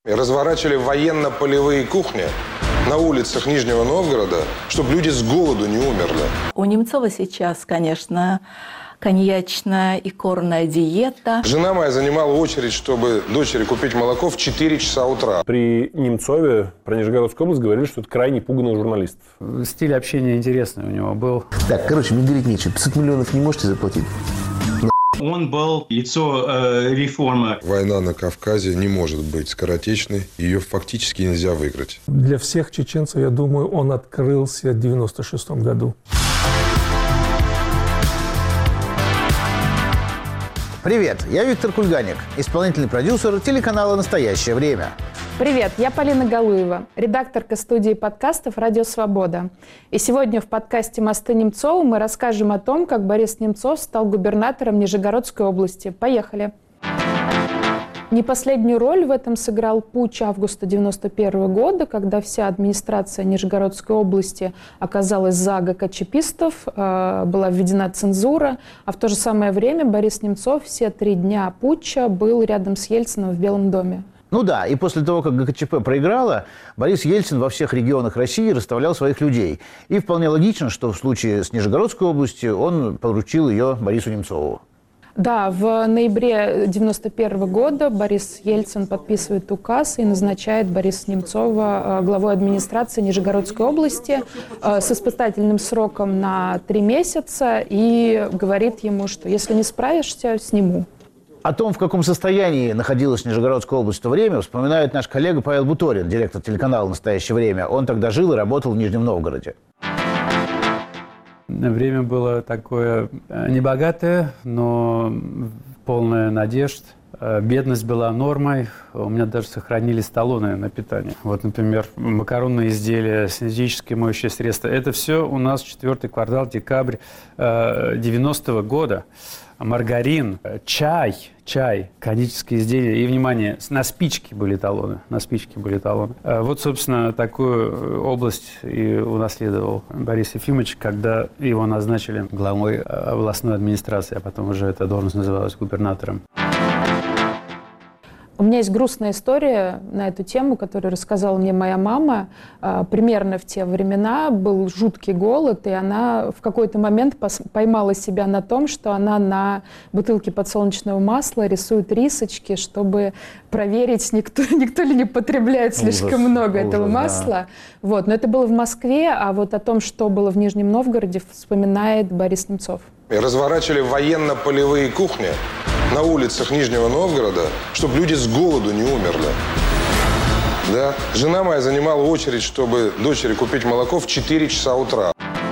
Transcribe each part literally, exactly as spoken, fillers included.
Разворачивали военно-полевые кухни на улицах Нижнего Новгорода, чтобы люди с голоду не умерли. У Немцова сейчас, конечно, коньячная и корная диета. Жена моя занимала очередь, чтобы дочери купить молоко в четыре часа утра. При Немцове про Нижегородскую область говорили, что это крайне пуганный журналист. Стиль общения интересный у него был. Так, короче, мне говорить нечего. пятьсот миллионов не можете заплатить? Он был лицо э, реформы. Война на Кавказе не может быть скоротечной. Ее фактически нельзя выиграть. Для всех чеченцев, я думаю, он открылся в девяносто шестом году. Привет, я Виктор Кульганик, исполнительный продюсер телеканала «Настоящее время». Привет, я Полина Галуева, редакторка студии подкастов «Радио Свобода». И сегодня в подкасте «Мосты Немцова» мы расскажем о том, как Борис Немцов стал губернатором Нижегородской области. Поехали! Не последнюю роль в этом сыграл путч августа девяносто первого года, когда вся администрация Нижегородской области оказалась за ГКЧПистов, э, была введена цензура, а в то же самое время Борис Немцов все три дня путча был рядом с Ельциным в Белом доме. Ну да, и после того, как ГКЧП проиграла, Борис Ельцин во всех регионах России расставлял своих людей. И вполне логично, что в случае с Нижегородской областью он поручил ее Борису Немцову. Да, в ноябре девяносто первого года Борис Ельцин подписывает указ и назначает Бориса Немцова главой администрации Нижегородской области с испытательным сроком на три месяца и говорит ему, что если не справишься, сниму. О том, в каком состоянии находилась Нижегородская область в то время, вспоминает наш коллега Павел Буторин, директор телеканала «Настоящее время». Он тогда жил и работал в Нижнем Новгороде. Время было такое небогатое, но полное надежд. Бедность была нормой. У меня даже сохранились талоны на питание. Вот, например, макаронные изделия, синтетические моющие средства. Это все у нас четвертый квартал, декабрь девяностого года. Маргарин, чай, чай, кондитерские изделия. И, внимание, на спички были талоны. На спички были талоны. Вот, собственно, такую область и унаследовал Борис Ефимович, когда его назначили главой областной администрации, а потом уже эта должность называлась губернатором. У меня есть грустная история на эту тему, которую рассказала мне моя мама. Примерно в те времена был жуткий голод, и она в какой-то момент поймала себя на том, что она на бутылке подсолнечного масла рисует рисочки, чтобы проверить, никто, никто ли не потребляет слишком ужас, много ужас, этого масла. Да. Вот. Но это было в Москве, а вот о том, что было в Нижнем Новгороде, вспоминает Борис Немцов. Разворачивали военно-полевые кухни на улицах Нижнего Новгорода, чтобы люди с голоду не умерли. Да. Жена моя занимала очередь, чтобы дочери купить молоко в четыре часа утра.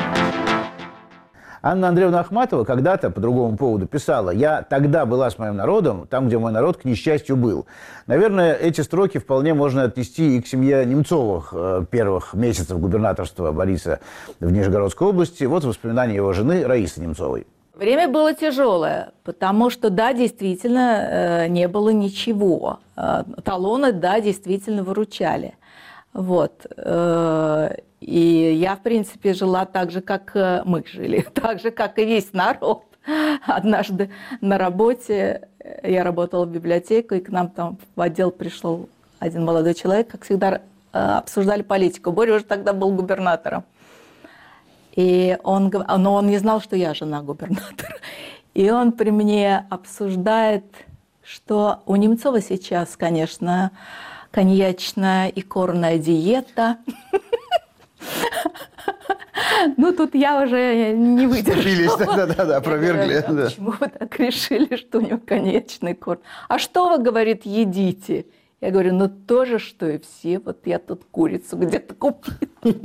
Анна Андреевна Ахматова когда-то по другому поводу писала: «Я тогда была с моим народом, там, где мой народ, к несчастью, был». Наверное, эти строки вполне можно отнести и к семье Немцовых первых месяцев губернаторства Бориса в Нижегородской области. Вот воспоминания его жены Раисы Немцовой. Время было тяжелое, потому что, да, действительно, не было ничего. Талоны, да, действительно выручали. Вот. И я, в принципе, жила так же, как мы жили, так же, как и весь народ. Однажды на работе я работала в библиотеке, и к нам там в отдел пришел один молодой человек, как всегда, обсуждали политику. Боря уже тогда был губернатором. И он, но он не знал, что я жена губернатора. И он при мне обсуждает, что у Немцова сейчас, конечно, коньячная и корная диета. Ну, тут я уже не выдержала. Да-да-да, опровергли. Почему вы так решили, что у него коньячный корм? А что вы, говорит, едите? Я говорю, ну, то же, что и все. Вот я тут курицу где-то купила.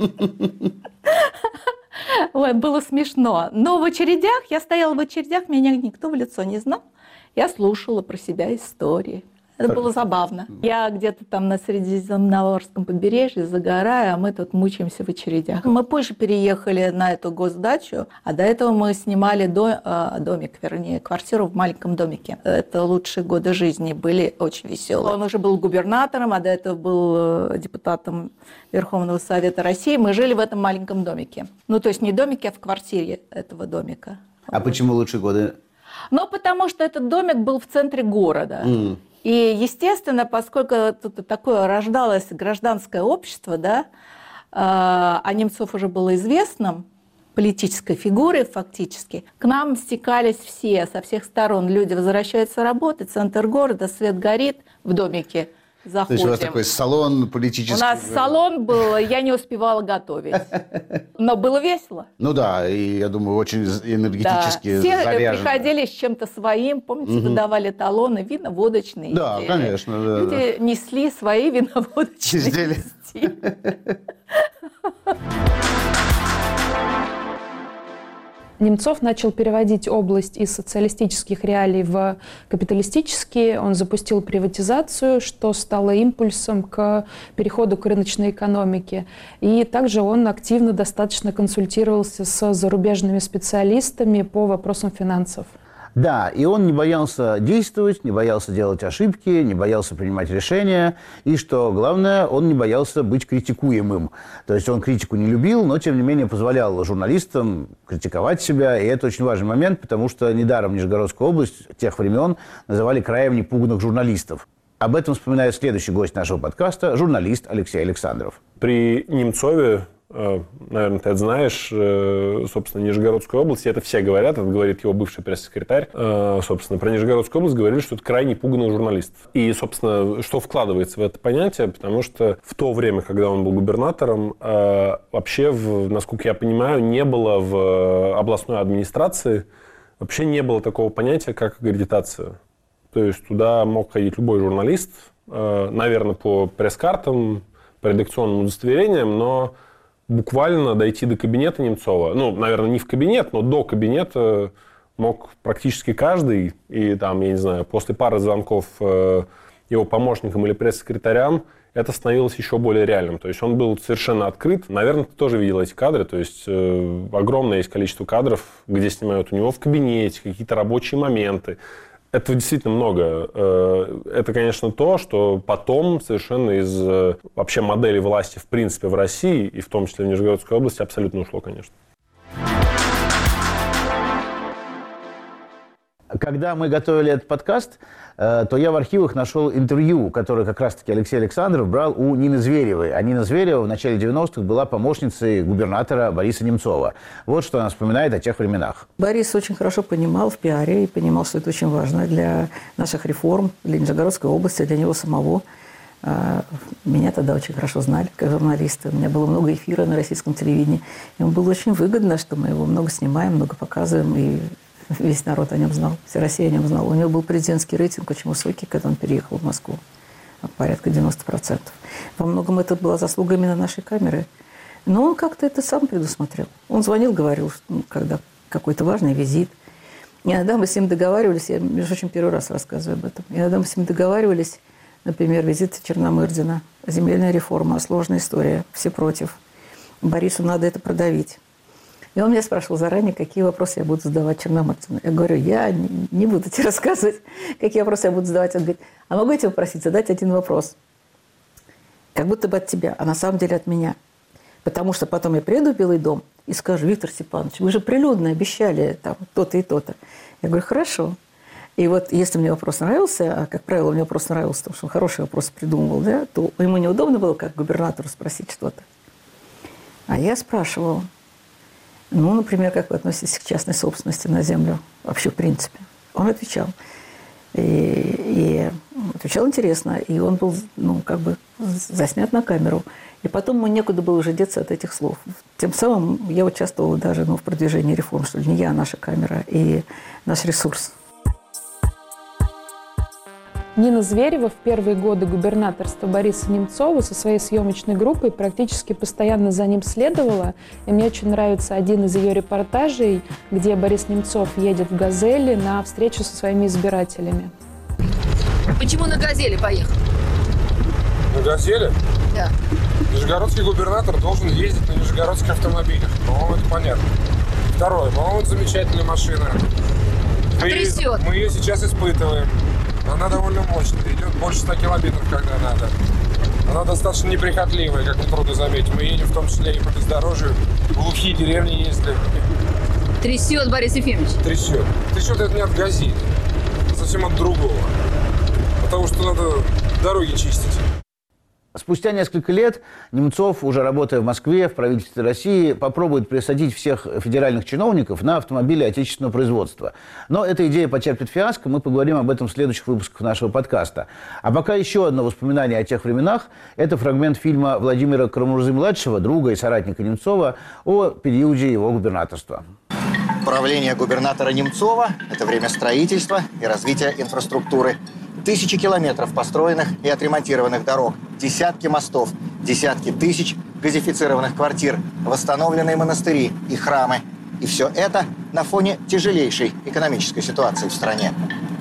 Ой, было смешно. Но в очередях, я стояла в очередях, меня никто в лицо не знал. Я слушала про себя истории. Это было забавно. Я где-то там на Средиземноморском побережье загораю, а мы тут мучаемся в очередях. Мы позже переехали на эту госдачу, а до этого мы снимали до, домик, вернее, квартиру в маленьком домике. Это лучшие годы жизни, были очень веселые. Он уже был губернатором, а до этого был депутатом Верховного Совета России. Мы жили в этом маленьком домике. Ну, то есть не домике, а в квартире этого домика. А почему лучшие годы? Ну, потому что этот домик был в центре города. Mm. И, естественно, поскольку тут такое рождалось гражданское общество, да, а Немцов уже был известным политической фигурой фактически, к нам стекались все, со всех сторон. Люди возвращаются работать, центр города, свет горит в домике. Заходим. То есть у вас такой салон политический? У нас салон был, я не успевала готовить. Но было весело. Ну да, и я думаю, очень энергетически да. Все заряжено. приходили с чем-то своим, помните, угу. выдавали талоны, вино-водочные Да, изделия. конечно. Да, Люди да. несли свои вино-водочные изделия. Немцов начал переводить область из социалистических реалий в капиталистические. Он запустил приватизацию, что стало импульсом к переходу к рыночной экономике. И также он активно достаточно консультировался с зарубежными специалистами по вопросам финансов. Да, и он не боялся действовать, не боялся делать ошибки, не боялся принимать решения. И, что главное, он не боялся быть критикуемым. То есть он критику не любил, но, тем не менее, позволял журналистам критиковать себя. И это очень важный момент, потому что недаром Нижегородскую область тех времен называли краем непуганных журналистов. Об этом вспоминает следующий гость нашего подкаста, журналист Алексей Александров. При Немцове, наверное, ты это знаешь, собственно, Нижегородскую область, и это все говорят, это говорит его бывший пресс-секретарь, собственно, про Нижегородскую область говорили, что это крайне пуганный журналист. И, собственно, что вкладывается в это понятие, потому что в то время, когда он был губернатором, вообще, в, насколько я понимаю, не было в областной администрации, вообще не было такого понятия, как аккредитация. То есть туда мог ходить любой журналист, наверное, по пресс-картам, по редакционным удостоверениям, но буквально дойти до кабинета Немцова, ну, наверное, не в кабинет, но до кабинета мог практически каждый, и там, я не знаю, после пары звонков его помощникам или пресс-секретарям это становилось еще более реальным. То есть он был совершенно открыт. Наверное, ты тоже видел эти кадры. То есть э, огромное есть количество кадров, где снимают у него в кабинете какие-то рабочие моменты. Этого действительно много. Это, конечно, то, что потом совершенно из вообще модели власти в принципе в России, и в том числе в Нижегородской области, абсолютно ушло, конечно. Когда мы готовили этот подкаст, то я в архивах нашел интервью, которое как раз-таки Алексей Александров брал у Нины Зверевой. А Нина Зверева в начале девяностых была помощницей губернатора Бориса Немцова. Вот что она вспоминает о тех временах. Борис очень хорошо понимал в пиаре и понимал, что это очень важно для наших реформ, для Нижегородской области, для него самого. Меня тогда очень хорошо знали как журналиста. У меня было много эфира на российском телевидении. Ему было очень выгодно, что мы его много снимаем, много показываем, и весь народ о нем знал, вся Россия о нем знала. У него был президентский рейтинг очень высокий, когда он переехал в Москву, порядка девяносто процентов. Во многом это была заслуга именно нашей камеры. Но он как-то это сам предусмотрел. Он звонил, говорил, ну, когда какой-то важный визит. Иногда мы с ним договаривались, я, между прочим, первый раз рассказываю об этом. Иногда мы с ним договаривались, например, визит Черномырдина, земельная реформа, сложная история, все против. Борису надо это продавить. И он меня спрашивал заранее, какие вопросы я буду задавать Черномырдину. Я говорю, я не буду тебе рассказывать, какие вопросы я буду задавать. Он говорит, а могу я тебя попросить задать один вопрос? Как будто бы от тебя, а на самом деле от меня. Потому что потом я приеду в Белый дом и скажу, Виктор Степанович, вы же прилюдно обещали там то-то и то-то. Я говорю, хорошо. И вот если мне вопрос нравился, а, как правило, мне вопрос нравился, потому что он хороший вопрос придумывал, да, то ему неудобно было, как губернатору, спросить что-то. А я спрашивала, ну, например, как вы относитесь к частной собственности на землю вообще в принципе? Он отвечал. И, и отвечал интересно. И он был, ну, как бы заснят на камеру. И потом ему некуда было уже деться от этих слов. Тем самым я участвовала даже, ну, в продвижении реформ, что ли, не я, а наша камера и наш ресурс. Нина Зверева в первые годы губернаторства Бориса Немцова со своей съемочной группой практически постоянно за ним следовала. И мне очень нравится один из ее репортажей, где Борис Немцов едет в «Газели» на встречу со своими избирателями. Почему на «Газели» поехал? На «Газели»? Да. Нижегородский губернатор должен ездить на нижегородских автомобилях. По-моему, это понятно. Второе. По-моему, это замечательная машина. Мы, Трясет. мы ее сейчас испытываем. Она довольно мощная, идет больше ста километров, когда надо. Она достаточно неприхотливая, как нетрудно заметить. Мы едем в том числе и по бездорожью, в глухие деревни ездили. Трясет, Борис Ефимович. Трясет. Трясет это не от «Газели», совсем от другого. потому что надо дороги чистить. Спустя несколько лет Немцов, уже работая в Москве, в правительстве России, попробует пересадить всех федеральных чиновников на автомобили отечественного производства. Но эта идея потерпит фиаско, мы поговорим об этом в следующих выпусках нашего подкаста. А пока еще одно воспоминание о тех временах – это фрагмент фильма Владимира Карамурзы-младшего, друга и соратника Немцова, о периоде его губернаторства. Правление губернатора Немцова – это время строительства и развития инфраструктуры. Тысячи километров построенных и отремонтированных дорог, десятки мостов, десятки тысяч газифицированных квартир, восстановленные монастыри и храмы. И все это на фоне тяжелейшей экономической ситуации в стране.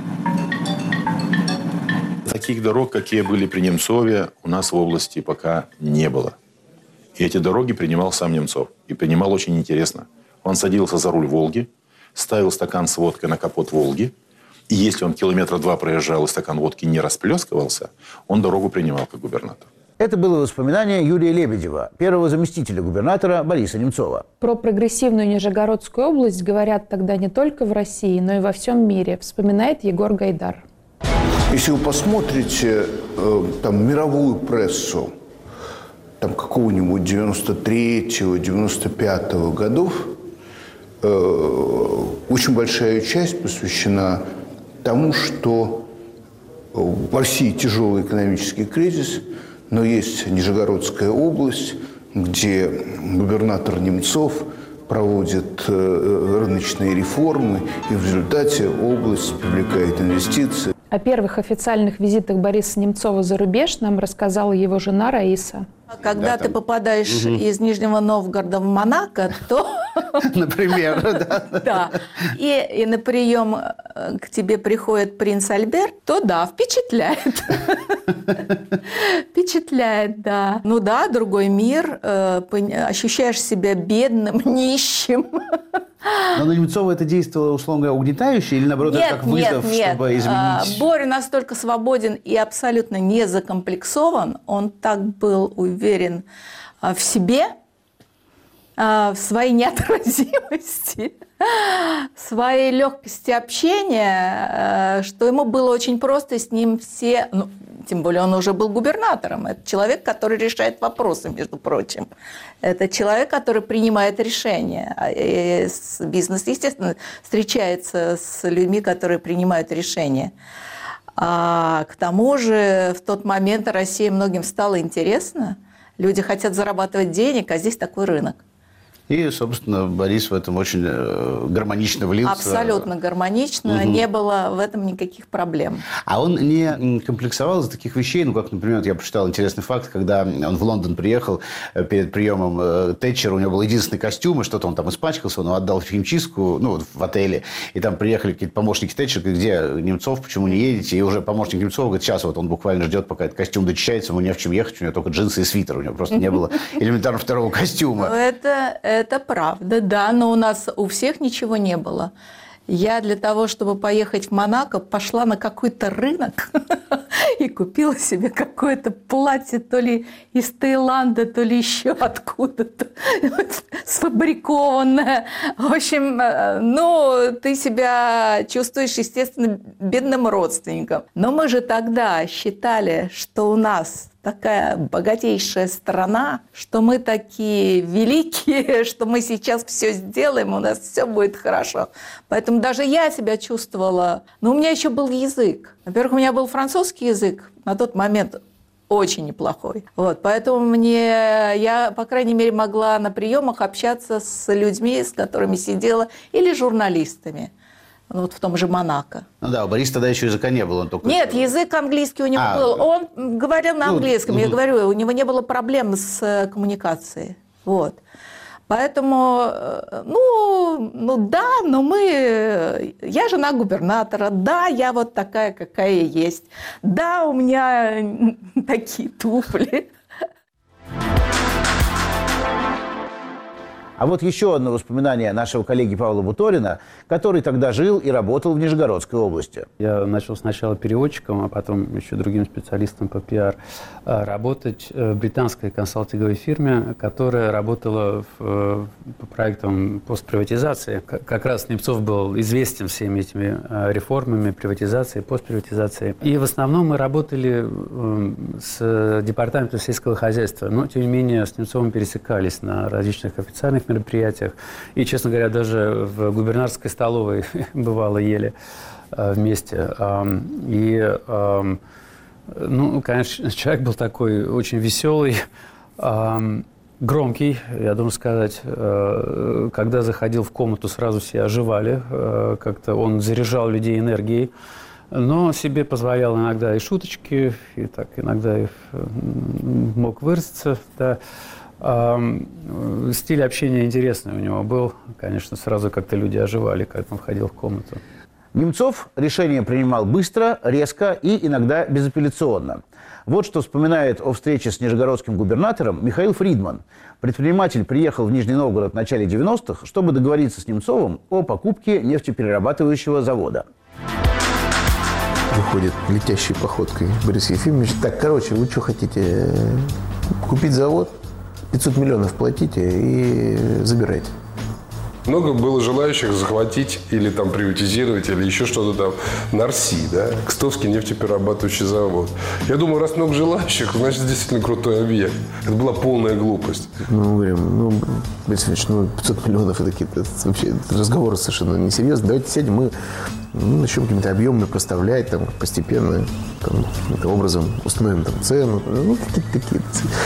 Таких дорог, какие были при Немцове, у нас в области пока не было. И эти дороги принимал сам Немцов. И принимал очень интересно. Он садился за руль «Волги», ставил стакан с водкой на капот «Волги», и если он километра два проезжал и стакан водки не расплескивался, он дорогу принимал как губернатор. Это было воспоминание Юрия Лебедева, первого заместителя губернатора Бориса Немцова. Про прогрессивную Нижегородскую область говорят тогда не только в России, но и во всем мире, вспоминает Егор Гайдар. Если вы посмотрите э, там, мировую прессу там, какого-нибудь девяносто третьего, девяносто пятого годов, э, очень большая часть посвящена тому, что в России тяжелый экономический кризис, но есть Нижегородская область, где губернатор Немцов проводит рыночные реформы, и в результате область привлекает инвестиции. О первых официальных визитах Бориса Немцова за рубеж нам рассказала его жена Раиса. Когда да, ты там... попадаешь угу. из Нижнего Новгорода в Монако, то... Например, да. Да. И, и на прием к тебе приходит принц Альберт, то да, впечатляет. Впечатляет, да. Ну да, другой мир, ощущаешь себя бедным, нищим. Но на Немцова это действовало, условно говоря, угнетающе или, наоборот, нет, как вызов, нет, нет. чтобы изменить? Боря настолько свободен и абсолютно не закомплексован, он так был уверен в себе, в своей неотразимости, в своей легкости общения, что ему было очень просто с ним все... Ну, тем более он уже был губернатором. Это человек, который решает вопросы, между прочим. Это человек, который принимает решения. И бизнес, естественно, встречается с людьми, которые принимают решения. А к тому же в тот момент России многим стало интересно. Люди хотят зарабатывать денег, а здесь такой рынок. И, собственно, Борис в этом очень гармонично влился. Абсолютно гармонично. Угу. Не было в этом никаких проблем. А он не комплексовал из таких вещей? Ну, как, например, я прочитал интересный факт, когда он в Лондон приехал перед приемом Тэтчера, у него был единственный костюм, и что-то он там испачкался, он его отдал в химчистку, ну, в отеле. И там приехали какие-то помощники Тэтчера, где Немцов, почему не едете? И уже помощник Немцова говорит, сейчас вот он буквально ждет, пока этот костюм дочищается, ему не в чем ехать, у него только джинсы и свитер, у него просто не было элементарно второго костюма. Это... Это правда, да, но у нас у всех ничего не было. Я для того, чтобы поехать в Монако, пошла на какой-то рынок и купила себе какое-то платье то ли из Таиланда, то ли еще откуда-то, сфабрикованное. В общем, ну, ты себя чувствуешь, естественно, бедным родственником. Но мы же тогда считали, что у нас такая богатейшая страна, что мы такие великие, что мы сейчас все сделаем, у нас все будет хорошо. Поэтому даже я себя чувствовала... Но у меня еще был язык. Во-первых, у меня был французский язык на тот момент очень неплохой. Вот, поэтому мне, я, по крайней мере, могла на приемах общаться с людьми, с которыми сидела, или журналистами. Вот в том же Монако. Ну да, у Бориса тогда еще языка не было. Он только... Нет, язык английский у него а, был. Он говорил на английском. Ну, я угу. говорю, у него не было проблем с коммуникацией. Вот. Поэтому, ну, ну да, но мы... Я жена губернатора. Да, я вот такая, какая есть. Да, у меня такие туфли. А вот еще одно воспоминание нашего коллеги Павла Буторина, который тогда жил и работал в Нижегородской области. Я начал сначала переводчиком, а потом еще другим специалистом по пиар работать в британской консалтинговой фирме, которая работала в, по проектам постприватизации. Как раз Немцов был известен всеми этими реформами, приватизацией, постприватизацией. И в основном мы работали с департаментом сельского хозяйства, но, тем не менее, с Немцовым пересекались на различных официальных мероприятиях. И, честно говоря, даже в губернаторской столовой бывало ели вместе. И, ну, конечно, человек был такой очень веселый, громкий, я должен сказать. Когда заходил в комнату, сразу все оживали. Как-то он заряжал людей энергией. Но себе позволял иногда и шуточки, и так иногда и мог выразиться. Да. Стиль общения интересный у него был. Конечно, сразу как-то люди оживали, когда он входил в комнату. Немцов решение принимал быстро, резко и иногда безапелляционно. Вот что вспоминает о встрече с нижегородским губернатором Михаил Фридман. Предприниматель приехал в Нижний Новгород в начале девяностых, чтобы договориться с Немцовым о покупке нефтеперерабатывающего завода. Выходит летящей походкой Борис Ефимович. Так, короче, вы что хотите? Купить завод, пятьсот миллионов платите и забирайте. Много было желающих захватить или там приватизировать, или еще что-то там. Нарси, да? Кстовский нефтеперерабатывающий завод. Я думаю, раз много желающих, значит, действительно крутой объект. Это была полная глупость. Ну, мы говорим, ну, Борис Ильич, ну, пятьсот миллионов это какие-то вообще разговоры совершенно несерьезные. Давайте сядем, мы ну, начнем какими-то объемами поставлять, там, постепенно, там, каким-то образом установим там цену. Ну, какие-то такие.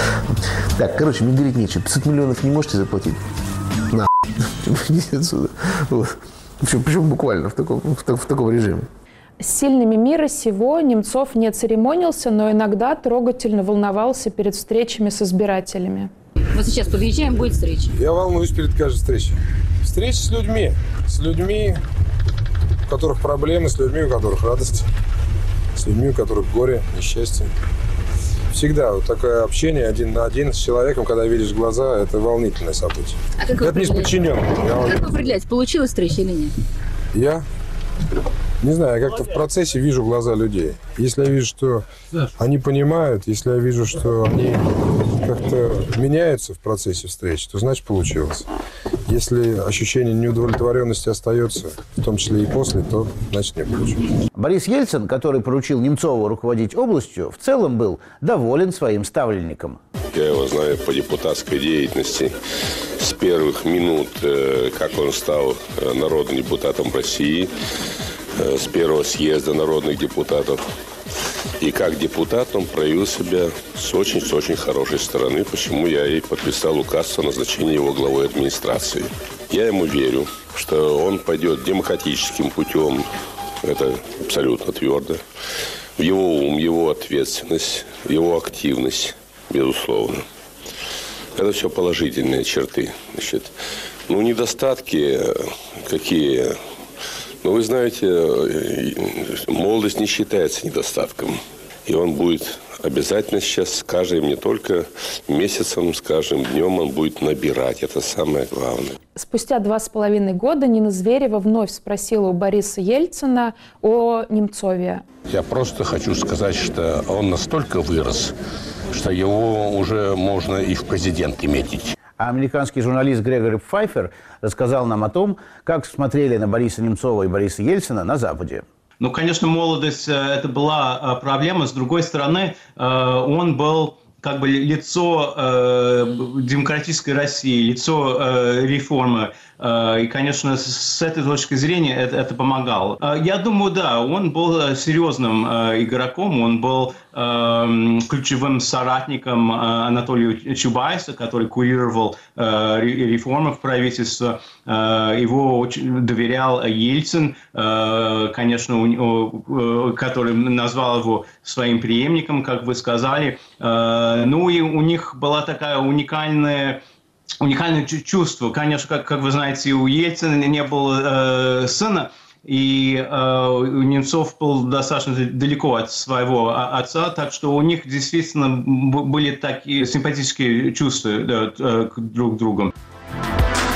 Так, короче, мне говорить нечего. пятьсот миллионов не можете заплатить? На. Идите отсюда. Вот. Причем, причем буквально в таком, в, так, в таком режиме. С сильными мира сего Немцов не церемонился, но иногда трогательно волновался перед встречами с избирателями. Вот сейчас подъезжаем, будет встреча. Я волнуюсь перед каждой встречей. Встреча с людьми. С людьми, у которых проблемы, с людьми, у которых радость. С людьми, у которых горе, несчастье. Всегда вот такое общение один на один с человеком, когда видишь в глаза, это волнительное событие. А как это не с подчиненным. Как вы определяете, получилась встреча или нет? Я? Не знаю, я как-то в процессе вижу глаза людей. Если я вижу, что они понимают, если я вижу, что они как-то меняются в процессе встречи, то значит получилось. Если ощущение неудовлетворенности остается, в том числе и после, то значит не получилось. Борис Ельцин, который поручил Немцову руководить областью, в целом был доволен своим ставленником. Я его знаю по депутатской деятельности. С первых минут, как он стал народным депутатом России, с первого съезда народных депутатов. И как депутат он проявил себя с очень, с очень хорошей стороны, почему я и подписал указ о назначении его главой администрации. Я ему верю, что он пойдет демократическим путем, это абсолютно твердо. В его ум, его ответственность, его активность, безусловно. Это все положительные черты. Значит, ну, недостатки какие... Но вы знаете, молодость не считается недостатком. И он будет обязательно сейчас, с каждым не только месяцем, с каждым днем он будет набирать. Это самое главное. Спустя два с половиной года Нина Зверева вновь спросила у Бориса Ельцина о Немцове. Я просто хочу сказать, что он настолько вырос, что его уже можно и в президенты метить. А американский журналист Грегори Пфайфер рассказал нам о том, как смотрели на Бориса Немцова и Бориса Ельцина на Западе. Ну, конечно, молодость – это была проблема. С другой стороны, он был как бы лицо демократической России, лицо реформы. И, конечно, с этой точки зрения это, это помогало. Я думаю, да, он был серьезным игроком, он был ключевым соратником Анатолия Чубайса, который курировал реформы в правительстве. Его очень доверял Ельцин, конечно, который назвал его своим преемником, как вы сказали. Ну и у них была такая уникальная Уникальное чувство. Конечно, как, как вы знаете, у Ельцина не было э, сына, и э, Немцов был достаточно далеко от своего отца, так что у них действительно были такие симпатические чувства да, друг к другу.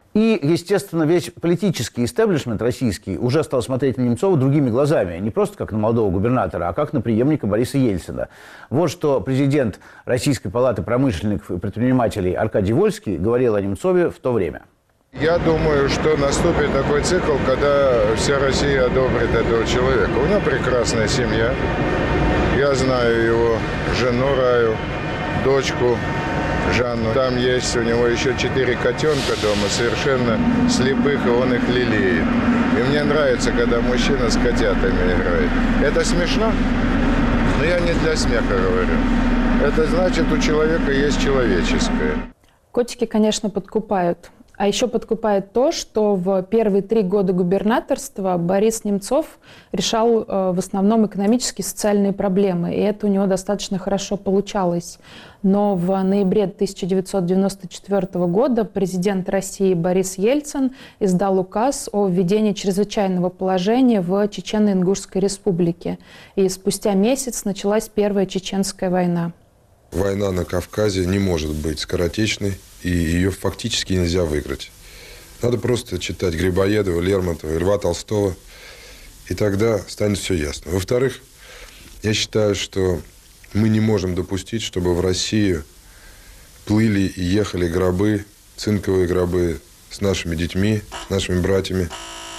И, естественно, весь политический истеблишмент российский уже стал смотреть на Немцова другими глазами. Не просто как на молодого губернатора, а как на преемника Бориса Ельцина. Вот что президент Российской палаты промышленников и предпринимателей Аркадий Вольский говорил о Немцове в то время. Я думаю, что наступит такой цикл, когда вся Россия одобрит этого человека. У него прекрасная семья. Я знаю его жену Раю, дочку Жанну. Там есть у него еще четыре котенка дома, совершенно слепых, и он их лелеет. И мне нравится, когда мужчина с котятами играет. Это смешно? Но я не для смеха говорю. Это значит, у человека есть человеческое. Котики, конечно, подкупают. А еще подкупает то, что в первые три года губернаторства Борис Немцов решал э, в основном экономические и социальные проблемы, и это у него достаточно хорошо получалось. Но в ноябре тысяча девятьсот девяносто четвёртого года президент России Борис Ельцин издал указ о введении чрезвычайного положения в Чечено-Ингушской республике. И спустя месяц началась Первая Чеченская война. Война на Кавказе не может быть скоротечной, и ее фактически нельзя выиграть. Надо просто читать Грибоедова, Лермонтова, Льва Толстого, и тогда станет все ясно. Во-вторых, я считаю, что мы не можем допустить, чтобы в Россию плыли и ехали гробы, цинковые гробы с нашими детьми, с нашими братьями.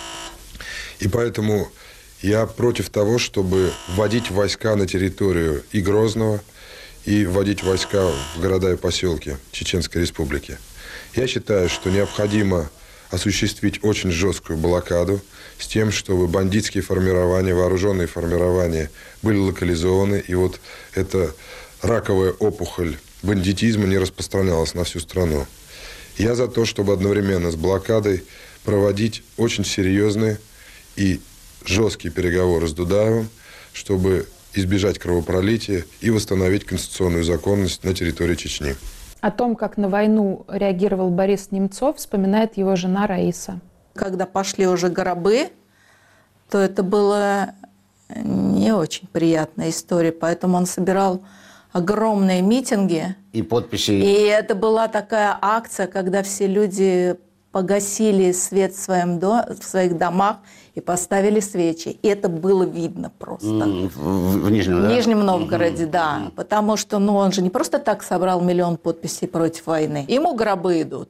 И поэтому я против того, чтобы вводить войска на территорию и Грозного, и вводить войска в города и поселки Чеченской Республики. Я считаю, что необходимо осуществить очень жесткую блокаду с тем, чтобы бандитские формирования, вооруженные формирования были локализованы, и вот эта раковая опухоль бандитизма не распространялась на всю страну. Я за то, чтобы одновременно с блокадой проводить очень серьезные и жесткие переговоры с Дудаевым, чтобы избежать кровопролития и восстановить конституционную законность на территории Чечни. О том, как на войну реагировал Борис Немцов, вспоминает его жена Раиса. Когда пошли уже гробы, то это была не очень приятная история, поэтому он собирал огромные митинги. И подписи. И это была такая акция, когда все люди погасили свет в, своем до... в своих домах и поставили свечи. И это было видно просто. В, в, в Нижнем, в да? Нижнем Новгороде, mm-hmm. да. Mm-hmm. Потому что ну, он же не просто так собрал миллион подписей против войны. Ему гробы идут.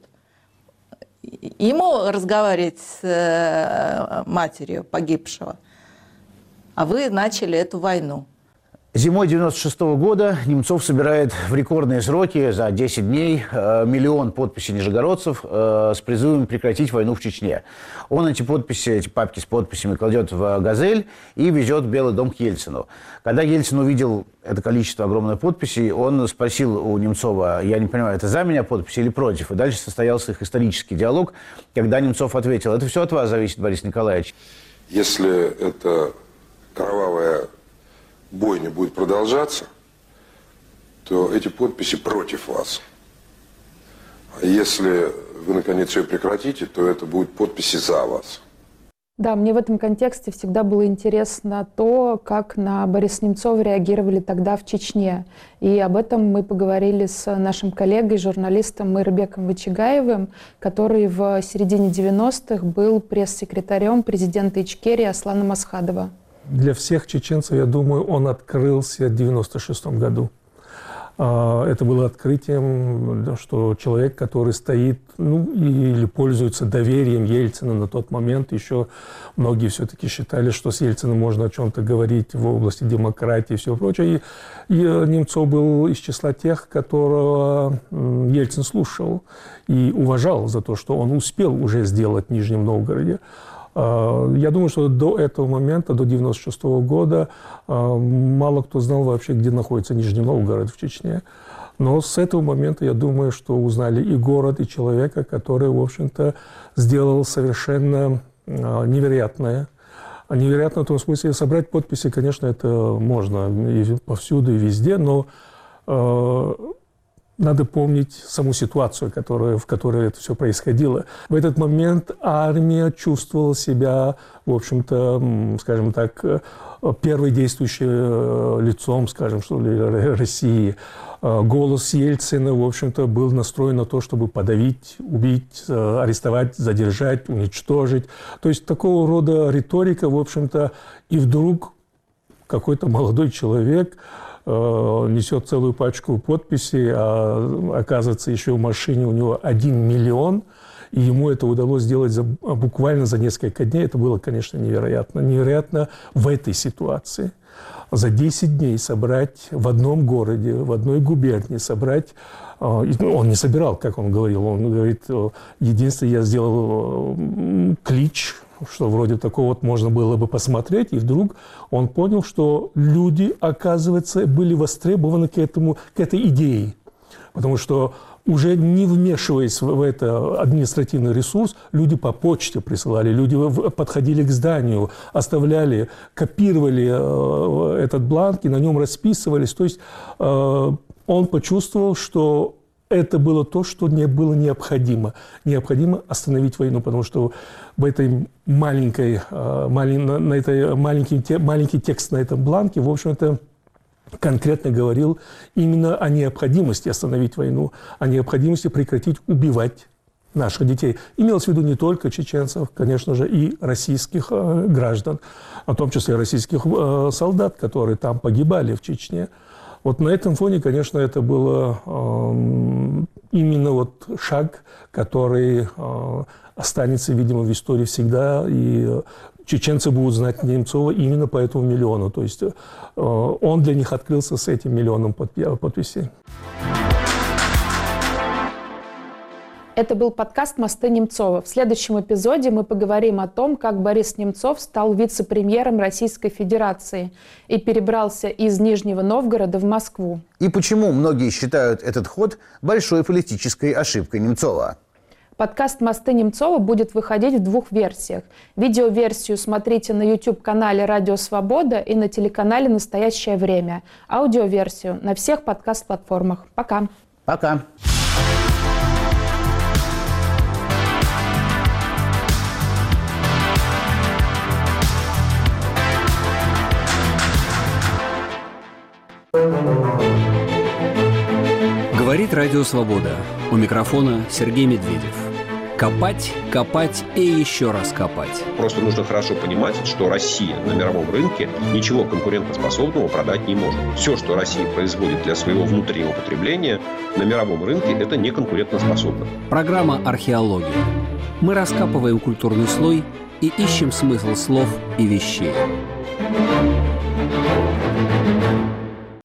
Ему разговаривать с э, матерью погибшего. А вы начали эту войну. Зимой девяносто шестого года Немцов собирает в рекордные сроки за десять дней э, миллион подписей нижегородцев э, с призывом прекратить войну в Чечне. Он эти подписи, эти папки с подписями кладет в «Газель» и везет в Белый дом к Ельцину. Когда Ельцин увидел это количество огромных подписей, он спросил у Немцова: я не понимаю, это за меня подписи или против? И дальше состоялся их исторический диалог, когда Немцов ответил: это все от вас зависит, Борис Николаевич. Если это кровавая бойня будет продолжаться, то эти подписи против вас. А если вы, наконец, ее прекратите, то это будут подписи за вас. Да, мне в этом контексте всегда было интересно то, как на Бориса Немцова реагировали тогда в Чечне. И об этом мы поговорили с нашим коллегой, журналистом Мейрбеком Вачигаевым, который в середине девяностых был пресс-секретарем президента Ичкерии Аслана Масхадова. Для всех чеченцев, я думаю, он открылся в девяносто шестом году. Это было открытием, что человек, который стоит, ну, или пользуется доверием Ельцина на тот момент, еще многие все-таки считали, что с Ельциным можно о чем-то говорить в области демократии и все прочее. И, и Немцов был из числа тех, которого Ельцин слушал и уважал за то, что он успел уже сделать в Нижнем Новгороде. Я думаю, что до этого момента, до девяносто шестого года, мало кто знал вообще, где находится Нижний Новгород в Чечне. Но с этого момента, я думаю, что узнали и город, и человека, который, в общем-то, сделал совершенно невероятное. Невероятно в том смысле, собрать подписи, конечно, это можно и повсюду, и везде, но надо помнить саму ситуацию, которая, в которой это все происходило. В этот момент армия чувствовала себя, в общем-то, скажем так, первой действующей лицом, скажем, что ли, России. Голос Ельцина, в общем-то, был настроен на то, чтобы подавить, убить, арестовать, задержать, уничтожить. То есть такого рода риторика, в общем-то, и вдруг какой-то молодой человек несет целую пачку подписей, а оказывается, еще в машине у него один миллион, и ему это удалось сделать за, буквально за несколько дней. Это было, конечно, невероятно. Невероятно в этой ситуации. За десять дней собрать в одном городе, в одной губернии, собрать... Он не собирал, как он говорил. Он говорит, единственное, я сделал клич, что вроде такого вот можно было бы посмотреть, и вдруг он понял, что люди, оказывается, были востребованы к, этому, к этой идее. Потому что уже не вмешиваясь в это административный ресурс, люди по почте присылали, люди подходили к зданию, оставляли, копировали этот бланк и на нем расписывались. То есть он почувствовал, что это было то, что не было необходимо. Необходимо остановить войну, потому что в этой маленькой, на этой маленький, маленький текст на этом бланке, в общем-то, конкретно говорил именно о необходимости остановить войну, о необходимости прекратить убивать наших детей. Имелось в виду не только чеченцев, конечно же, и российских граждан, в том числе российских солдат, которые там погибали в Чечне. Вот на этом фоне, конечно, это было э, именно вот шаг, который э, останется, видимо, в истории всегда, и чеченцы будут знать Немцова именно по этому миллиону. То есть э, он для них открылся с этим миллионом подписей. Это был подкаст «Мосты Немцова». В следующем эпизоде мы поговорим о том, как Борис Немцов стал вице-премьером Российской Федерации и перебрался из Нижнего Новгорода в Москву. И почему многие считают этот ход большой политической ошибкой Немцова. Подкаст «Мосты Немцова» будет выходить в двух версиях. Видеоверсию смотрите на YouTube-канале «Радио Свобода» и на телеканале «Настоящее время». Аудиоверсию на всех подкаст-платформах. Пока. Пока. Говорит Радио Свобода. У микрофона Сергей Медведев. Копать, копать и еще раз копать. Просто нужно хорошо понимать, что Россия на мировом рынке ничего конкурентоспособного продать не может. Все, что Россия производит для своего внутреннего потребления, на мировом рынке это не конкурентоспособно. Программа «Археология». Мы раскапываем культурный слой и ищем смысл слов и вещей.